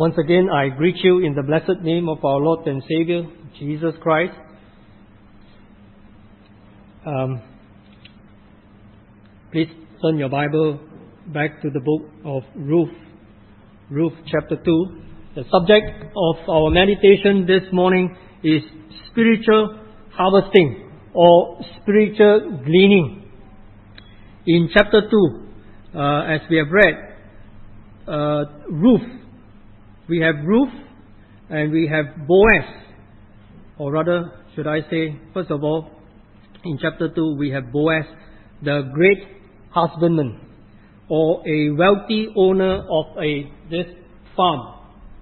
Once again, I greet you in the blessed name of our Lord and Savior, Jesus Christ. Please turn your Bible back to the book of Ruth chapter 2. The subject of our meditation this morning is spiritual harvesting or spiritual gleaning. In chapter 2, as we have read, Ruth. We have Ruth and we have Boaz. Or rather, should I say, first of all, in chapter 2 we have Boaz, the great husbandman, or a wealthy owner of this farm.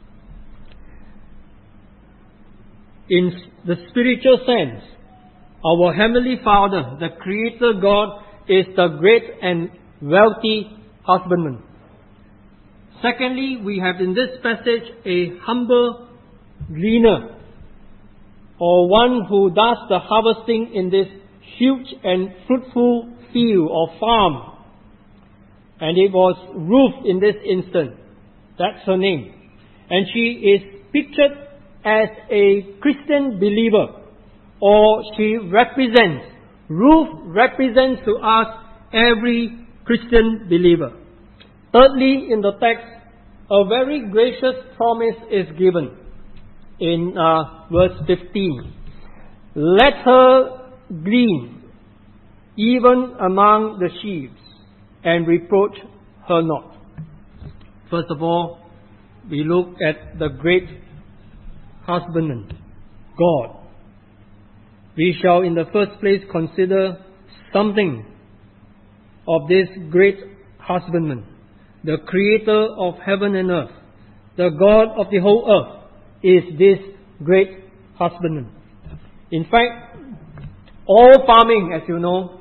In the spiritual sense, our Heavenly Father, the Creator God, is the great and wealthy husbandman. Secondly, we have in this passage a humble gleaner, or one who does the harvesting in this huge and fruitful field or farm. And it was Ruth in this instance. That's her name. And she is pictured as a Christian believer, or Ruth represents to us every Christian believer. Thirdly, in the text, a very gracious promise is given in verse 15. Let her glean even among the sheaves, and reproach her not. First of all, we look at the great husbandman, God. We shall in the first place consider something of this great husbandman, the Creator of heaven and earth, the God of the whole earth, is this great husbandman. In fact, all farming, as you know,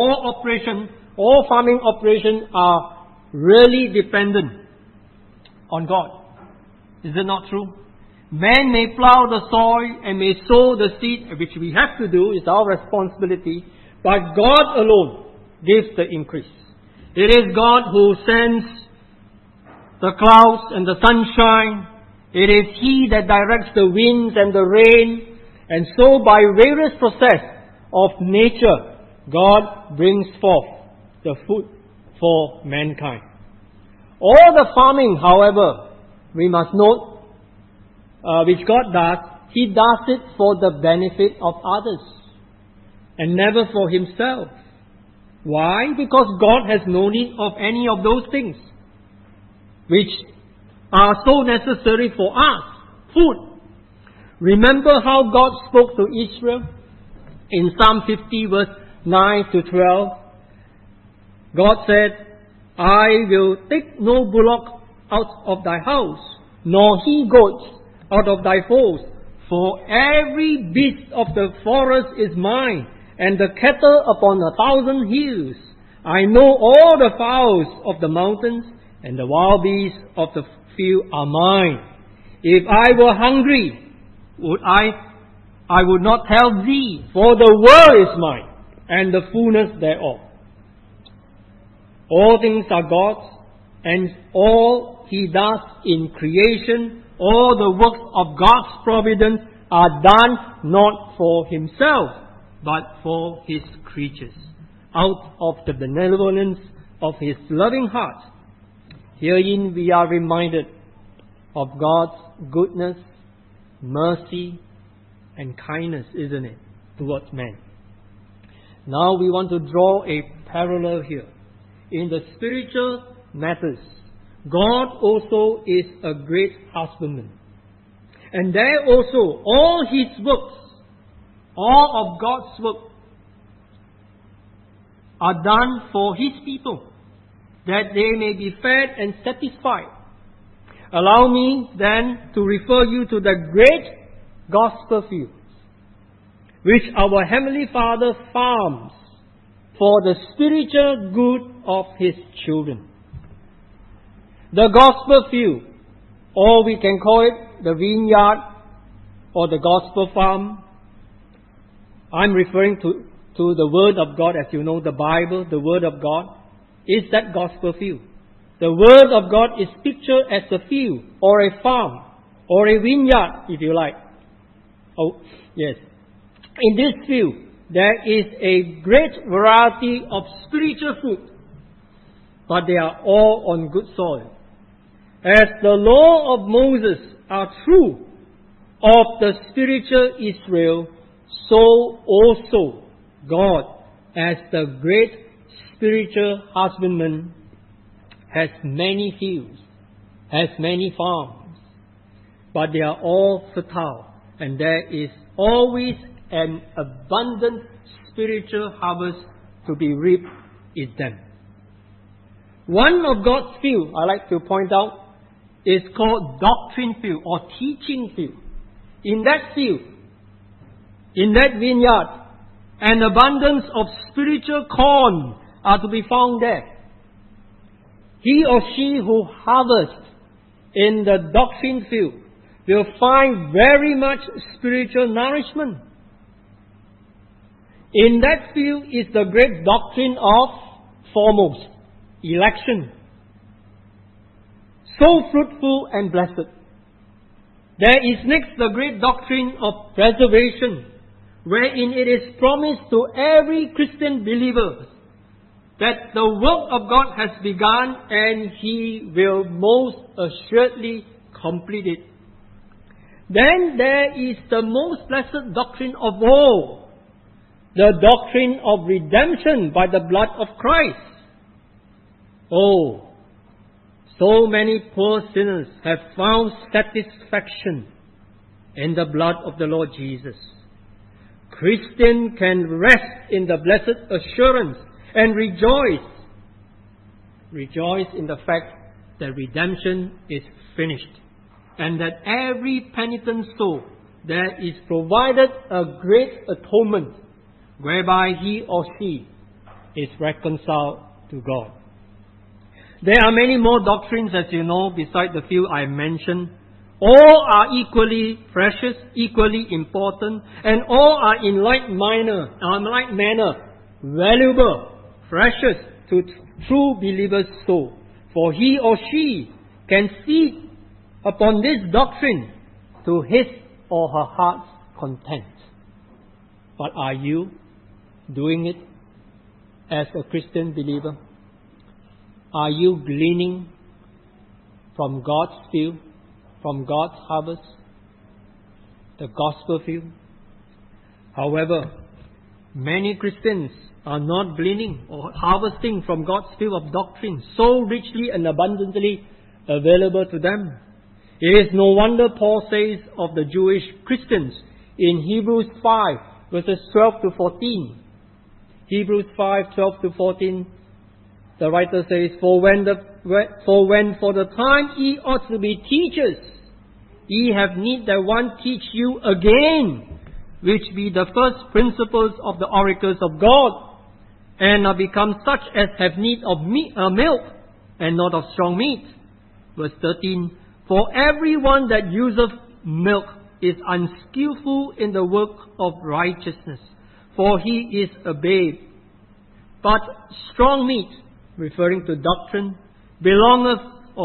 all farming operations are really dependent on God. Is it not true? Man may plow the soil and may sow the seed, which we have to do, is our responsibility, but God alone gives the increase. It is God who sends the clouds and the sunshine. It is He that directs the winds and the rain. And so by various process of nature, God brings forth the food for mankind. All the farming, however, we must note, which God does, He does it for the benefit of others and never for Himself. Why? Because God has no need of any of those things which are so necessary for us. Food. Remember how God spoke to Israel in Psalm 50 verse 9 to 12. God said, I will take no bullock out of thy house, nor he goats out of thy folds. For every beast of the forest is mine, and the cattle upon 1,000 hills. I know all the fowls of the mountains, and the wild beasts of the field are mine. If I were hungry, I would not tell thee, for the world is mine, and the fullness thereof. All things are God's, and all He does in creation, all the works of God's providence are done not for Himself, but for His creatures, out of the benevolence of His loving heart. Herein we are reminded of God's goodness, mercy, and kindness, isn't it, towards man. Now we want to draw a parallel here. In the spiritual matters, God also is a great husbandman. And there also, all His works, all of God's work, are done for His people, that they may be fed and satisfied. Allow me then to refer you to the great gospel fields, which our Heavenly Father farms for the spiritual good of His children. The gospel field, or we can call it the vineyard or the gospel farm. I'm referring to the Word of God. As you know, the Bible, the Word of God, is that gospel field. The Word of God is pictured as a field, or a farm, or a vineyard, if you like. Oh, yes. In this field, there is a great variety of spiritual fruit, but they are all on good soil. As the law of Moses are true of the spiritual Israel, so also God, as the great spiritual husbandman, has many fields, has many farms, but they are all fertile, and there is always an abundant spiritual harvest to be reaped in them. One of God's field, I like to point out, is called doctrine field or teaching field. In that field, in that vineyard, an abundance of spiritual corn are to be found there. He or she who harvests in the doctrine field will find very much spiritual nourishment. In that field is the great doctrine of, foremost, election. So fruitful and blessed. There is next the great doctrine of preservation, wherein it is promised to every Christian believer that the work of God has begun and He will most assuredly complete it. Then there is the most blessed doctrine of all, the doctrine of redemption by the blood of Christ. Oh, so many poor sinners have found satisfaction in the blood of the Lord Jesus. Christian can rest in the blessed assurance and rejoice. Rejoice in the fact that redemption is finished, and that every penitent soul there is provided a great atonement whereby he or she is reconciled to God. There are many more doctrines, as you know, beside the few I mentioned. All are equally precious, equally important, and all are in like manner valuable, precious to true believer's soul. For he or she can feed upon this doctrine to his or her heart's content. But are you doing it as a Christian believer? Are you gleaning from God's field, from God's harvest, the gospel field? However, many Christians are not gleaning or harvesting from God's field of doctrine so richly and abundantly available to them. It is no wonder Paul says of the Jewish Christians in Hebrews 5 verses 12 to 14. Hebrews 5, 12 to 14, the writer says, For when for the time ye ought to be teachers, ye have need that one teach you again, which be the first principles of the oracles of God, and are become such as have need of milk, and not of strong meat. Verse 13, For everyone that useth milk is unskillful in the work of righteousness, for he is a babe. But strong meat, referring to doctrine, belongeth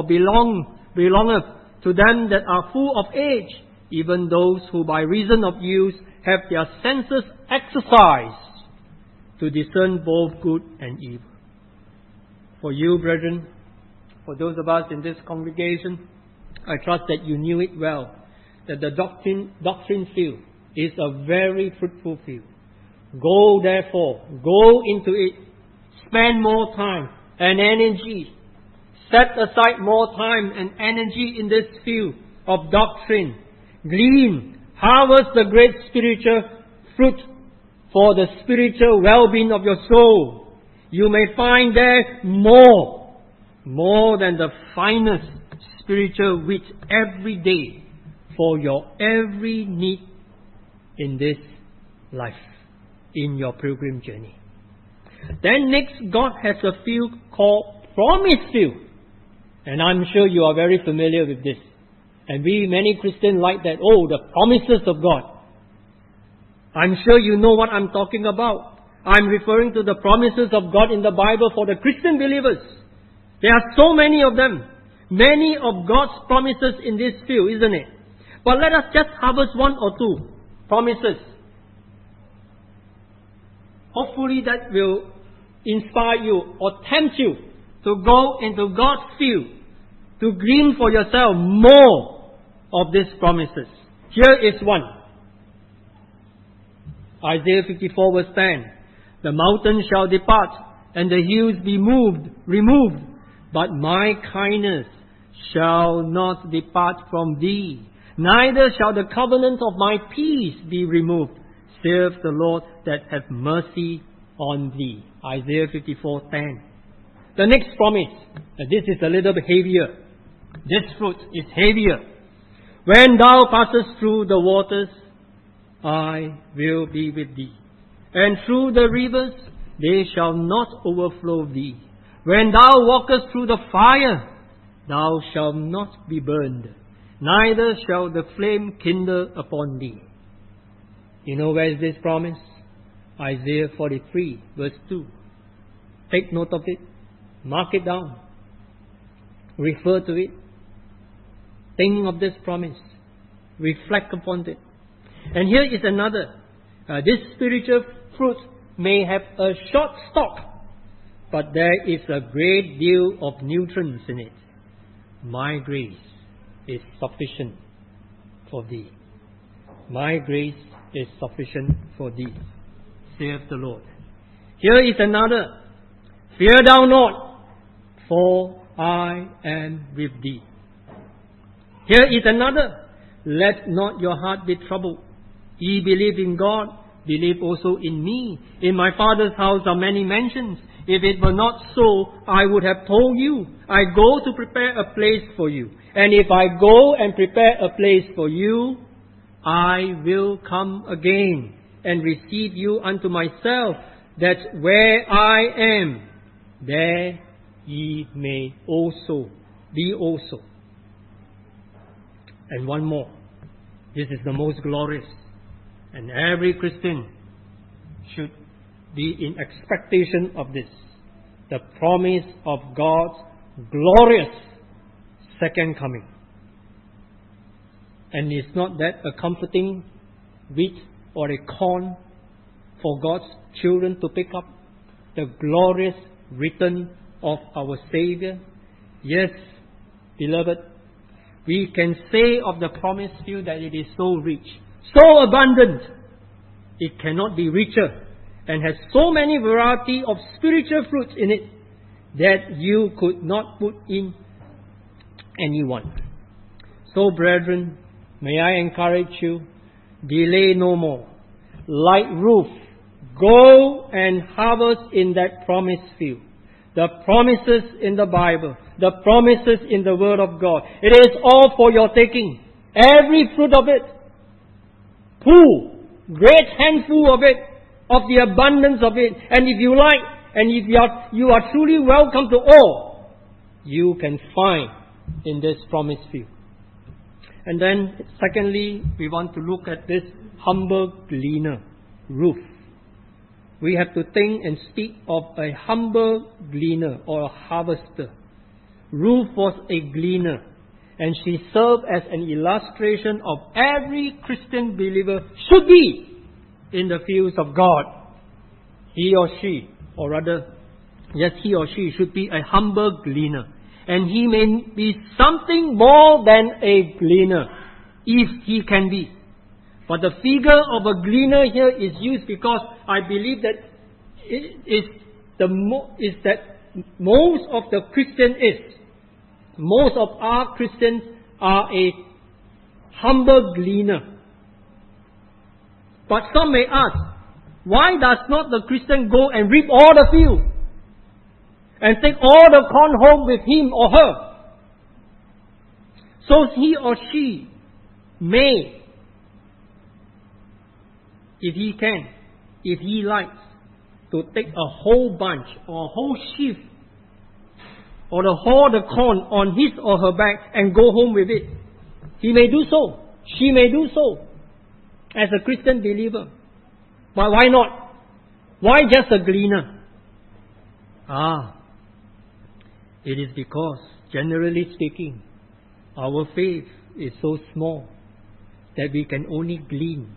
to them that are full of age, even those who by reason of use have their senses exercised to discern both good and evil. For you, brethren, for those of us in this congregation, I trust that you knew it well, that the doctrine field is a very fruitful field. Go therefore, go into it, spend more time and energy, set aside more time and energy in this field of doctrine. Glean, harvest the great spiritual fruit for the spiritual well-being of your soul. You may find there more than the finest spiritual wheat every day for your every need in this life, in your pilgrim journey. Then next, God has a field called promise field. And I'm sure you are very familiar with this. And many Christians like that. Oh, the promises of God. I'm sure you know what I'm talking about. I'm referring to the promises of God in the Bible for the Christian believers. There are so many of them. Many of God's promises in this field, isn't it? But let us just harvest one or two promises. Hopefully that will inspire you or tempt you to go into God's field, to glean for yourself more of these promises. Here is one. Isaiah 54 verse 10. The mountains shall depart and the hills be removed, but my kindness shall not depart from thee, neither shall the covenant of my peace be removed, saith the Lord that hath mercy on thee. Isaiah 54:10. The next promise, and this is a little bit heavier. This fruit is heavier. When thou passest through the waters, I will be with thee. And through the rivers, they shall not overflow thee. When thou walkest through the fire, thou shalt not be burned, neither shall the flame kindle upon thee. You know where is this promise? Isaiah 43 verse 2. Take note of it. Mark it down. Refer to it. Think of this promise. Reflect upon it. And here is another. This spiritual fruit may have a short stalk, but there is a great deal of nutrients in it. My grace is sufficient for thee. My grace is sufficient for thee, saith the Lord. Here is another. Fear thou not, for I am with thee. Here is another. Let not your heart be troubled. Ye believe in God, believe also in me. In my Father's house are many mansions. If it were not so, I would have told you. I go to prepare a place for you. And if I go and prepare a place for you, I will come again and receive you unto myself, that where I am, there ye may also be also. And one more. This is the most glorious. And every Christian should be in expectation of this. The promise of God's glorious second coming. And is not that a comforting wheat or a corn for God's children to pick up? The glorious return of our Savior? Yes, beloved, we can say of the promised field that it is so rich, so abundant, it cannot be richer, and has so many variety of spiritual fruits in it that you could not put in any one. So, brethren, may I encourage you, delay no more. Like Ruth, go and harvest in that promised field. The promises in the Bible, the promises in the Word of God, it is all for your taking. Every fruit of it. Pull, great handful of it, of the abundance of it. And if you like, and if you are truly welcome to all, you can find in this promised field. And then, secondly, we want to look at this humble gleaner, Ruth. We have to think and speak of a humble gleaner or a harvester. Ruth was a gleaner, and she served as an illustration of every Christian believer should be in the fields of God. He or she, or rather, yes, he or she should be a humble gleaner. And he may be something more than a gleaner, if he can be. But the figure of a gleaner here is used because I believe that it is that most of the Christian is. Most of our Christians are a humble gleaner. But some may ask, why does not the Christian go and reap all the field and take all the corn home with him or her? So he or she may, if he can, if he likes, to take a whole bunch or a whole sheaf or the corn on his or her back and go home with it. He may do so. She may do so as a Christian believer. But why not? Why just a gleaner? It is because, generally speaking, our faith is so small that we can only glean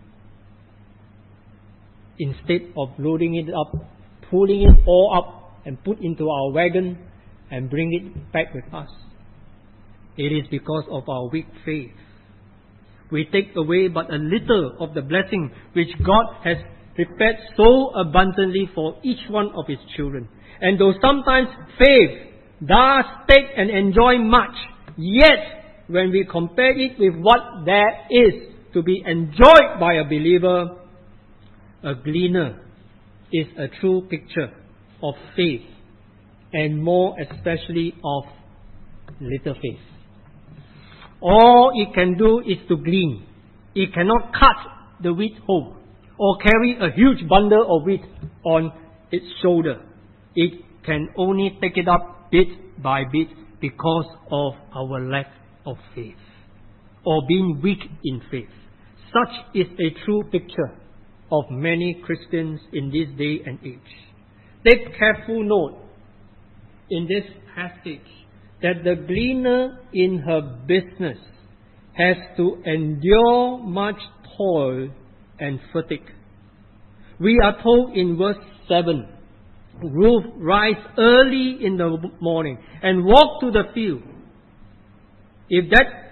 instead of loading it up, pulling it all up and put into our wagon and bring it back with us. It is because of our weak faith. We take away but a little of the blessing which God has prepared so abundantly for each one of His children. And though sometimes faith does take and enjoy much, yet when we compare it with what there is to be enjoyed by a believer, a gleaner is a true picture of faith, and more especially of little faith. All it can do is to glean. It cannot cut the wheat home or carry a huge bundle of wheat on its shoulder. It can only take it up bit by bit because of our lack of faith or being weak in faith. Such is a true picture of many Christians in this day and age. Take careful note in this passage that the gleaner in her business has to endure much toil and fatigue. We are told in verse 7, Ruth rise early in the morning and walk to the field. If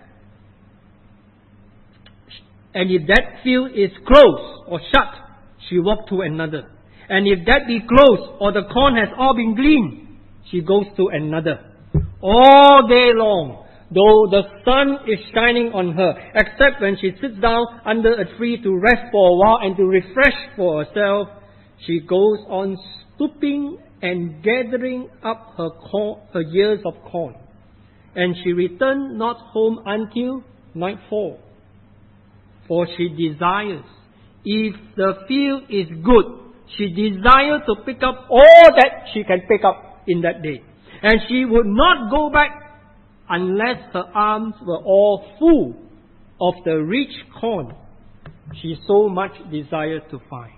that field is closed or shut, she walk to another. And if that be closed or the corn has all been gleaned, she goes to another. All day long, though the sun is shining on her, except when she sits down under a tree to rest for a while and to refresh for herself, she goes on stooping and gathering up her ears of corn. And she returned not home until nightfall. For she desires, if the field is good, she desires to pick up all that she can pick up in that day. And she would not go back unless her arms were all full of the rich corn she so much desired to find.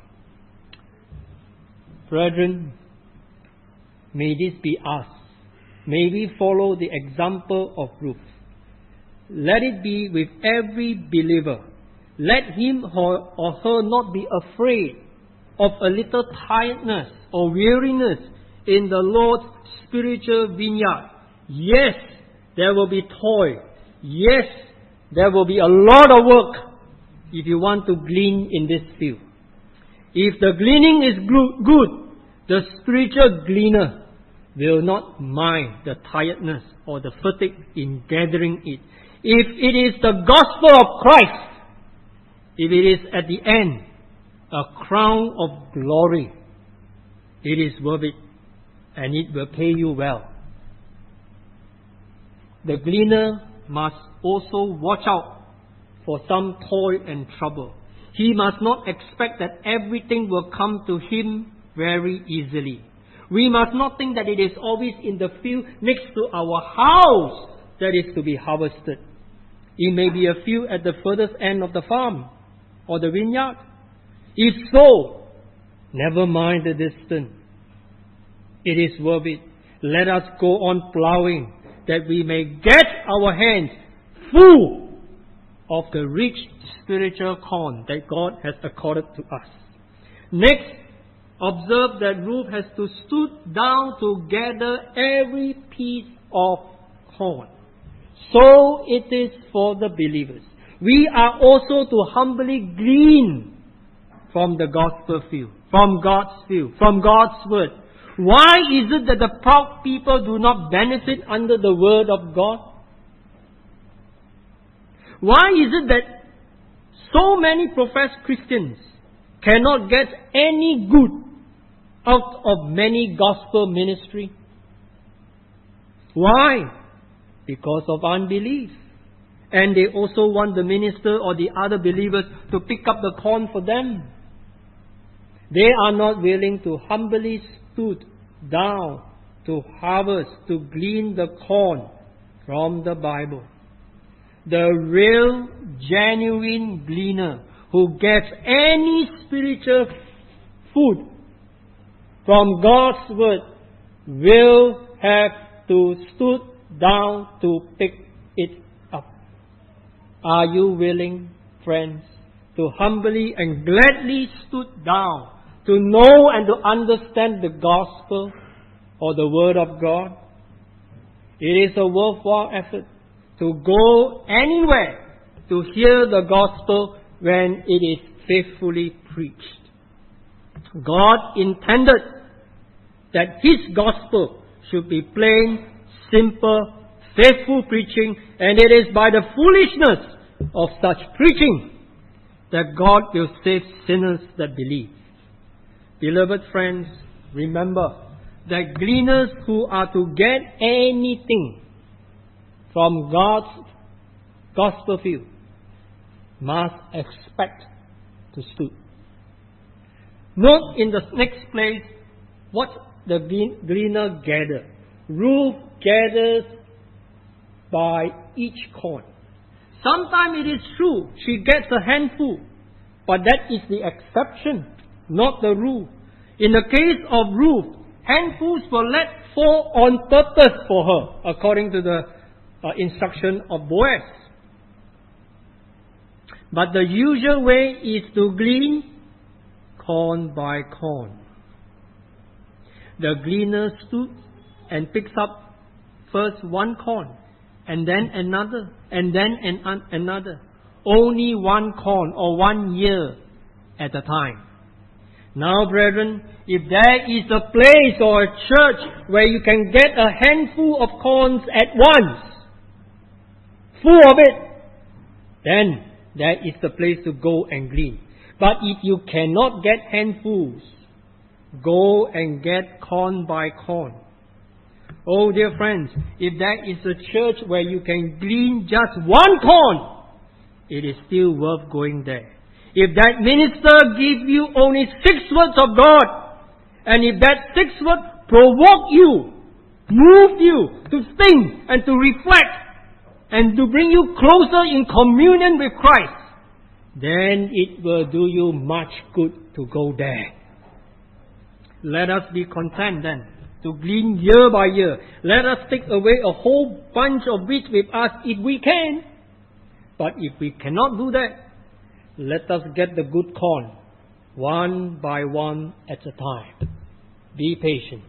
Brethren, may this be us. May we follow the example of Ruth. Let it be with every believer. Let him or her not be afraid of a little tiredness or weariness in the Lord's spiritual vineyard. Yes, there will be toil. Yes, there will be a lot of work if you want to glean in this field. If the gleaning is good, the spiritual gleaner will not mind the tiredness or the fatigue in gathering it. If it is the gospel of Christ, if it is at the end a crown of glory, it is worth it, and it will pay you well. The gleaner must also watch out for some toil and trouble. He must not expect that everything will come to him very easily. We must not think that it is always in the field next to our house that is to be harvested. It may be a field at the furthest end of the farm or the vineyard. If so, never mind the distance. It is worth it. Let us go on plowing, that we may get our hands full of the rich spiritual corn that God has accorded to us. Next, observe that Ruth has to stoop down to gather every piece of corn. So it is for the believers. We are also to humbly glean from the gospel field, from God's field, from God's word. Why is it that the proud people do not benefit under the word of God? Why is it that so many professed Christians cannot get any good out of many gospel ministry? Why? Because of unbelief. And they also want the minister or the other believers to pick up the corn for them. They are not willing to humbly stood down to harvest, to glean the corn from the Bible. The real, genuine gleaner who gets any spiritual food from God's word will have to stood down to pick it up. Are you willing, friends, to humbly and gladly stood down to know and to understand the gospel or the word of God? It is a worthwhile effort to go anywhere to hear the gospel when it is faithfully preached. God intended that His gospel should be plain, simple, faithful preaching, and it is by the foolishness of such preaching that God will save sinners that believe. Beloved friends, remember that gleaners who are to get anything from God's gospel field must expect to stood. Note in the next place what the gleaner gathered. Ruth gathers by each corn. Sometimes it is true she gets a handful, but that is the exception, not the rule. In the case of Ruth, handfuls were let fall on purpose for her, according to the instruction of Boaz. But the usual way is to glean corn by corn. The gleaner stood and picks up first one corn, and then another, and then another. Only one corn or 1 year at a time. Now, brethren, if there is a place or a church where you can get a handful of corns at once, full of it, then that is the place to go and glean. But if you cannot get handfuls, go and get corn by corn. Oh, dear friends, if there is a church where you can glean just one corn, it is still worth going there. If that minister gives you only 6 words of God, and if that 6 words provoke you, move you to think and to reflect, and to bring you closer in communion with Christ, then it will do you much good to go there. Let us be content then to glean year by year. Let us take away a whole bunch of wheat with us if we can. But if we cannot do that, let us get the good corn, one by one at a time. Be patient.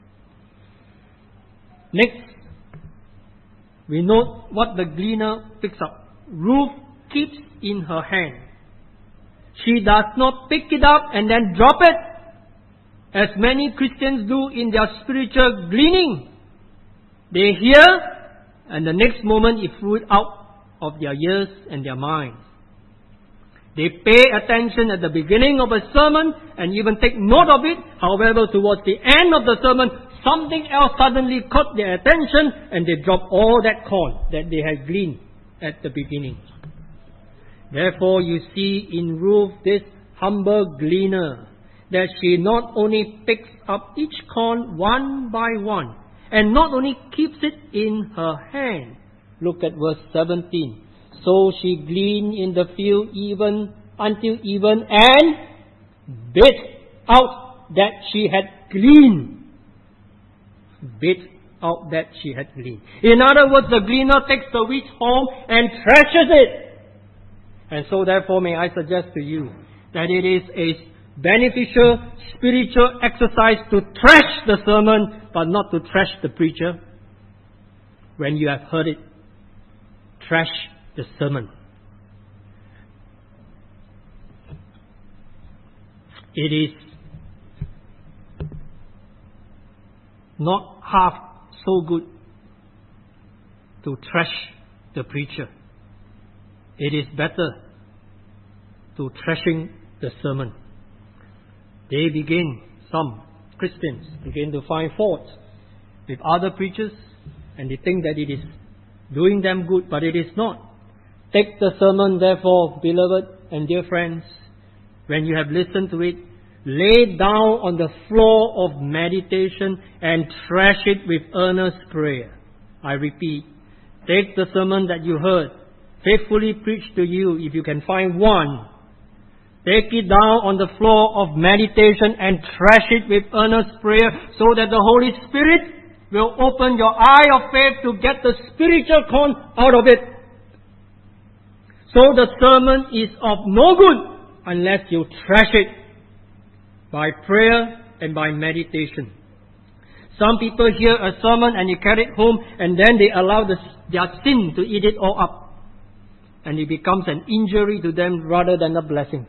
Next, we note what the gleaner picks up. Ruth keeps in her hand. She does not pick it up and then drop it, as many Christians do in their spiritual gleaning. They hear, and the next moment it flew out of their ears and their minds. They pay attention at the beginning of a sermon and even take note of it. However, towards the end of the sermon, something else suddenly caught their attention and they drop all that corn that they had gleaned at the beginning. Therefore, you see in Ruth this humble gleaner, that she not only picks up each corn one by one, and not only keeps it in her hand. Look at verse 17. So she gleaned in the field until even and bit out that she had gleaned. Bit out that she had gleaned. In other words, the gleaner takes the wheat home and thrashes it. And so therefore may I suggest to you that it is a beneficial spiritual exercise to thrash the sermon, but not to thrash the preacher. When you have heard it, thrash the sermon. It is not half so good to thrash the preacher. It is better to thrashing the sermon. Some Christians begin to find fault with other preachers, and they think that it is doing them good, but it is not. Take the sermon, therefore, beloved and dear friends, when you have listened to it, lay down on the floor of meditation and thrash it with earnest prayer. I repeat, take the sermon that you heard, faithfully preached to you, if you can find one. Take it down on the floor of meditation and thrash it with earnest prayer, so that the Holy Spirit will open your eye of faith to get the spiritual corn out of it. So the sermon is of no good unless you thresh it by prayer and by meditation. Some people hear a sermon and they carry it home and then they allow their sin to eat it all up. And it becomes an injury to them rather than a blessing.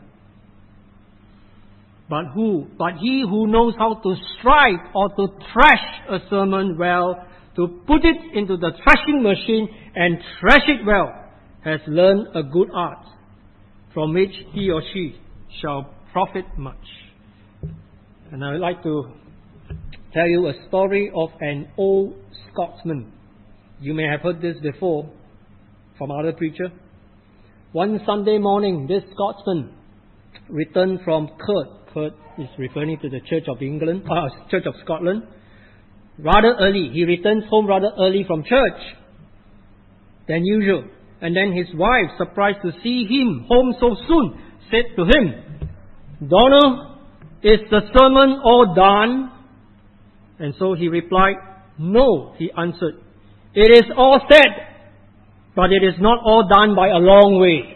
But he who knows how to strike or to thresh a sermon well, to put it into the threshing machine and thresh it well, has learned a good art, from which he or she shall profit much. And I would like to tell you a story of an old Scotsman. You may have heard this before from other preachers. One Sunday morning, this Scotsman returned from Kirk. Kirk is referring to the Church of Scotland. Rather early. He returns home rather early from church than usual. And then his wife, surprised to see him home so soon, said to him, "Donald, is the sermon all done?" And so he replied, "No," he answered. "It is all said, but it is not all done by a long way."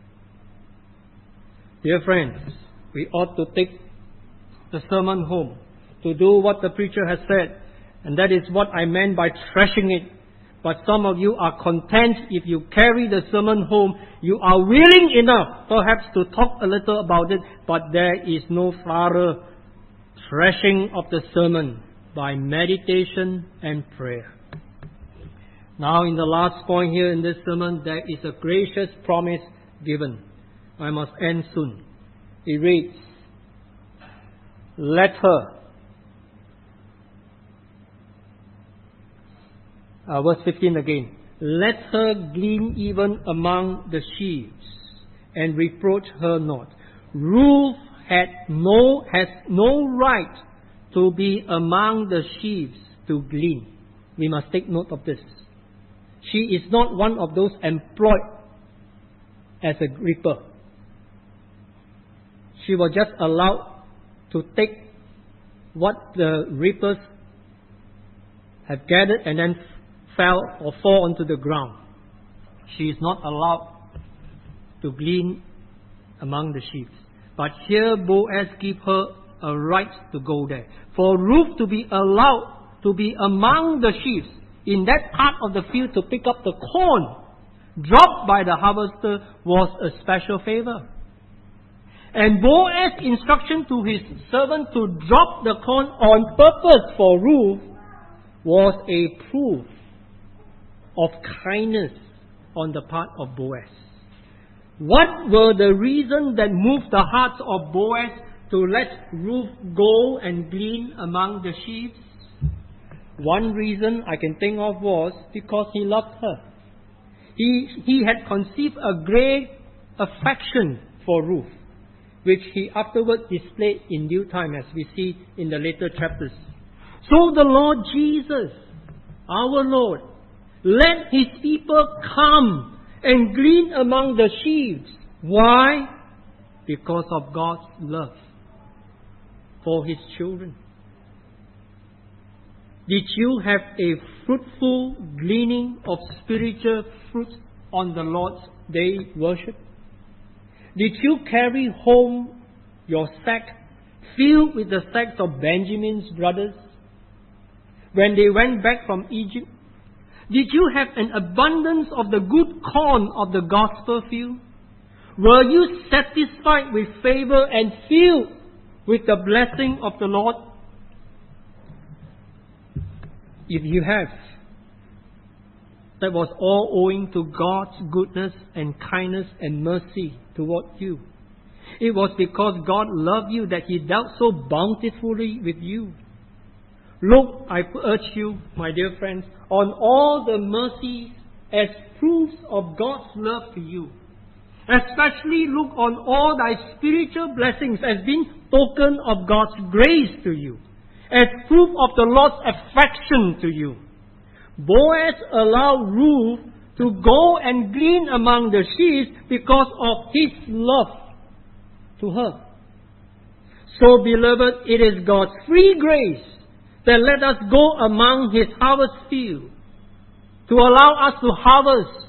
Dear friends, we ought to take the sermon home, to do what the preacher has said. And that is what I meant by threshing it. But some of you are content if you carry the sermon home. You are willing enough, perhaps, to talk a little about it, but there is no thorough threshing of the sermon by meditation and prayer. Now, in the last point here in this sermon, there is a gracious promise given. I must end soon. It reads, "Let her," verse 15 again, "let her glean even among the sheaves, and reproach her not. Ruth has no right to be among the sheaves to glean." We must take note of this. She is not one of those employed as a reaper. She was just allowed to take what the reapers have gathered and then fall onto the ground. She is not allowed to glean among the sheaves. But here Boaz gives her a right to go there. For Ruth to be allowed to be among the sheaves, in that part of the field to pick up the corn dropped by the harvester, was a special favor. And Boaz's instruction to his servant to drop the corn on purpose for Ruth was a proof of kindness on the part of Boaz. What were the reasons that moved the hearts of Boaz to let Ruth go and glean among the sheaves? One reason I can think of was because he loved her. He had conceived a great affection for Ruth, which he afterwards displayed in due time, as we see in the later chapters. So the Lord Jesus, our Lord, let His people come and glean among the sheaves. Why? Because of God's love for His children. Did you have a fruitful gleaning of spiritual fruit on the Lord's day worship? Did you carry home your sack filled with the sacks of Benjamin's brothers when they went back from Egypt? Did you have an abundance of the good corn of the gospel field? Were you satisfied with favor and filled with the blessing of the Lord? If you have, that was all owing to God's goodness and kindness and mercy toward you. It was because God loved you that He dealt so bountifully with you. Look, I urge you, my dear friends, on all the mercies as proofs of God's love to you. Especially look on all thy spiritual blessings as being token of God's grace to you, as proof of the Lord's affection to you. Boaz allowed Ruth to go and glean among the sheaves because of his love to her. So, beloved, it is God's free grace that let us go among His harvest field to allow us to harvest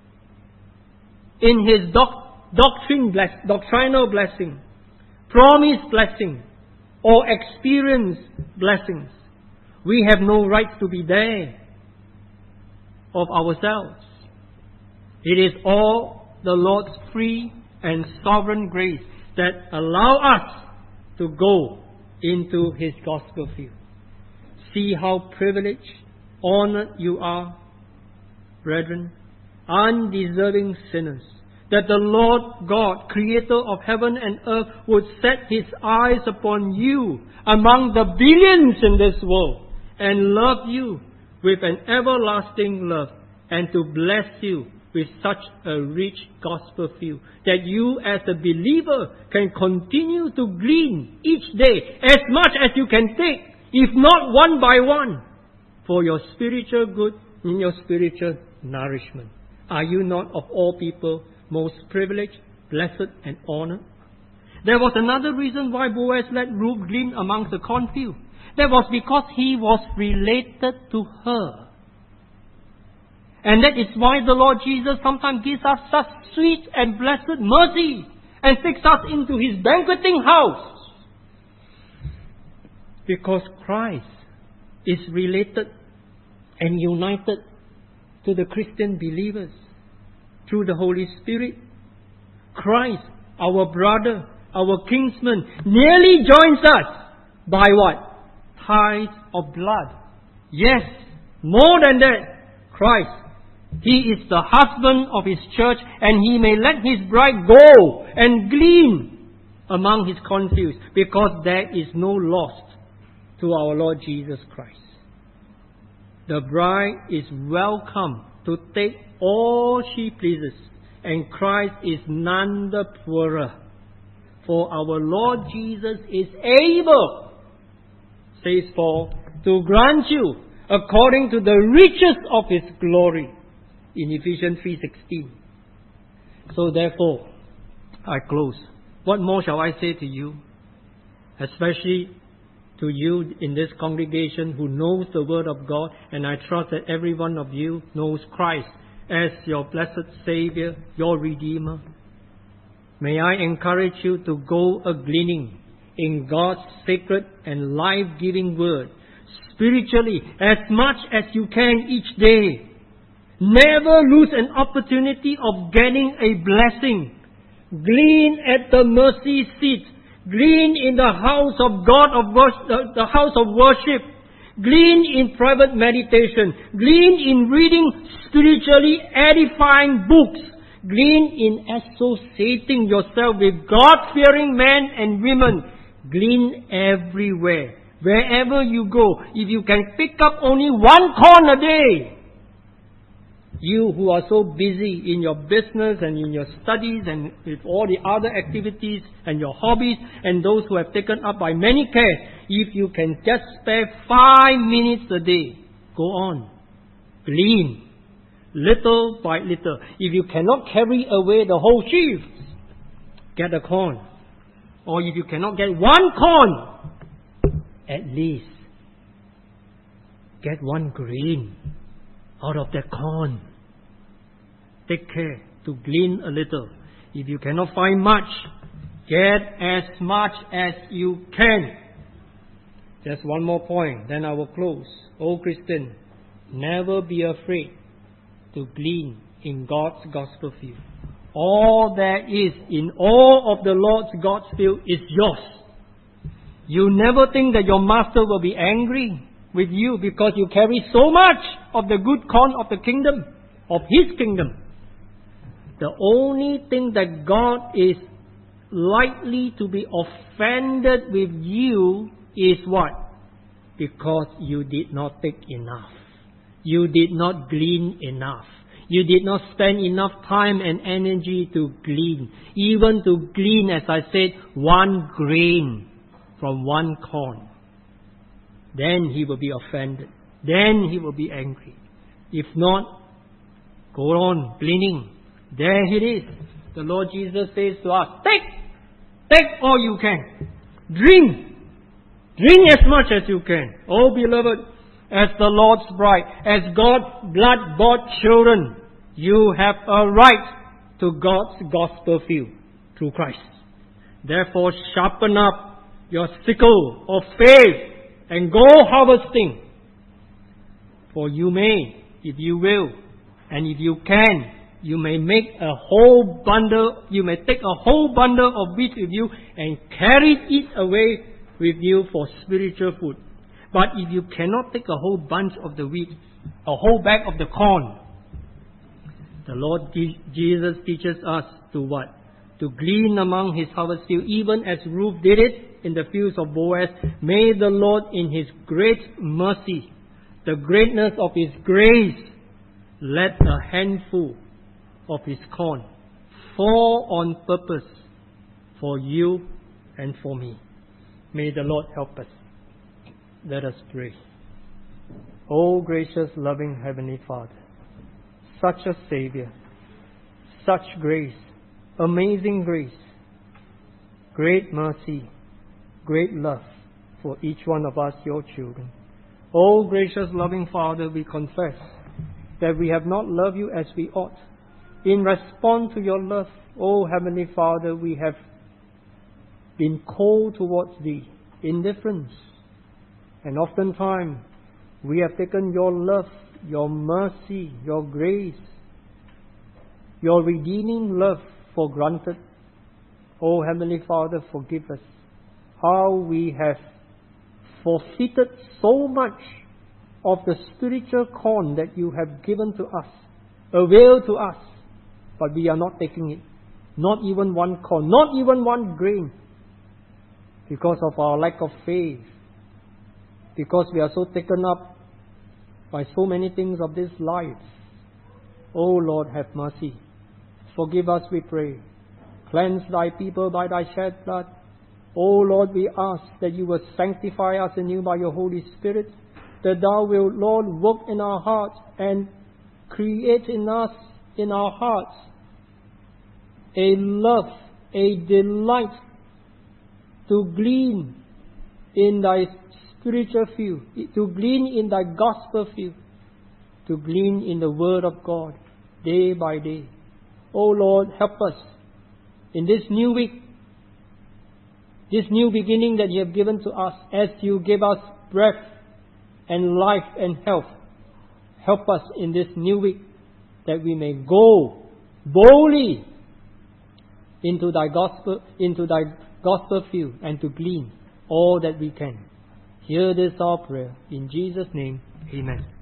in His doctrinal blessing, promised blessing, or experience blessings. We have no right to be there of ourselves. It is all the Lord's free and sovereign grace that allow us to go into His gospel field. See how privileged, honored you are, brethren, undeserving sinners, that the Lord God, Creator of heaven and earth, would set His eyes upon you among the billions in this world and love you with an everlasting love, and to bless you with such a rich gospel field that you as a believer can continue to glean each day as much as you can take, if not one by one, for your spiritual good in your spiritual nourishment. Are you not of all people most privileged, blessed and honored? There was another reason why Boaz let Ruth glean amongst the cornfield. That was because he was related to her. And that is why the Lord Jesus sometimes gives us such sweet and blessed mercy and takes us into His banqueting house. Because Christ is related and united to the Christian believers through the Holy Spirit. Christ, our brother, our kinsman, nearly joins us by what? Ties of blood. Yes, more than that, Christ, He is the husband of His church, and He may let His bride go and glean among His cornfields, because there is no loss to our Lord Jesus Christ. The bride is welcome to take all she pleases, and Christ is none the poorer. For our Lord Jesus is able, says Paul, to grant you according to the riches of His glory, in Ephesians 3:16. So therefore, I close. What more shall I say to you? Especially to you in this congregation who knows the Word of God, and I trust that every one of you knows Christ as your blessed Savior, your Redeemer. May I encourage you to go a-gleaning in God's sacred and life-giving Word, spiritually, as much as you can each day. Never lose an opportunity of getting a blessing. Glean at the mercy seat. Glean in the house of God, the house of worship. Glean in private meditation. Glean in reading spiritually edifying books. Glean in associating yourself with God-fearing men and women. Glean everywhere. Wherever you go, if you can pick up only one corn a day, you who are so busy in your business and in your studies and with all the other activities and your hobbies, and those who have taken up by many cares, if you can just spare 5 minutes a day, go on. Glean. Little by little. If you cannot carry away the whole sheaf, get a corn. Or if you cannot get one corn, at least get one grain out of that corn. Take care to glean a little. If you cannot find much, get as much as you can. Just one more point, then I will close. Oh Christian, never be afraid to glean in God's gospel field. All there is in all of the Lord's God's field is yours. You never think that your master will be angry with you because you carry so much of the good corn of the kingdom, of His kingdom. The only thing that God is likely to be offended with you is what? Because you did not take enough. You did not glean enough. You did not spend enough time and energy to glean. Even to glean, as I said, one grain from one corn. Then He will be offended. Then He will be angry. If not, go on gleaning. There it is. The Lord Jesus says to us, take all you can. Drink Drink as much as you can. Oh, beloved, as the Lord's bride, as God's blood-bought children, you have a right to God's gospel field through Christ. Therefore, sharpen up your sickle of faith and go harvesting. For you may, if you will, and if you can, you may make a whole bundle, you may take a whole bundle of wheat with you and carry it away with you for spiritual food. But if you cannot take a whole bunch of the wheat, a whole bag of the corn, the Lord Jesus teaches us to what? To glean among His harvest field, even as Ruth did it in the fields of Boaz. May the Lord in His great mercy, the greatness of His grace, let a handful of His corn fall on purpose for you and for me. May the Lord help us. Let us pray. Oh, gracious, loving Heavenly Father, such a Savior, such grace, amazing grace, great mercy, great love for each one of us, your children. Oh, gracious, loving Father, we confess that we have not loved you as we ought. In response to your love, oh Heavenly Father, we have been cold towards Thee, indifference. And oftentimes, we have taken your love, your mercy, your grace, your redeeming love for granted. Oh Heavenly Father, forgive us. How we have forfeited so much of the spiritual corn that you have given to us, availed to us, but we are not taking it. Not even one corn, not even one grain, because of our lack of faith, because we are so taken up by so many things of this life. Oh Lord, have mercy. Forgive us, we pray. Cleanse thy people by thy shed blood. Oh Lord, we ask that you will sanctify us anew by your Holy Spirit, that thou wilt, Lord, work in our hearts and create in us, in our hearts, a love, a delight to glean in thy spiritual field, to glean in thy gospel field, to glean in the word of God day by day. Oh Lord, help us in this new week, this new beginning that you have given to us, as you give us breath and life and health. Help us in this new week that we may go boldly into thy gospel field and to glean all that we can. Hear this our prayer. In Jesus' name, amen.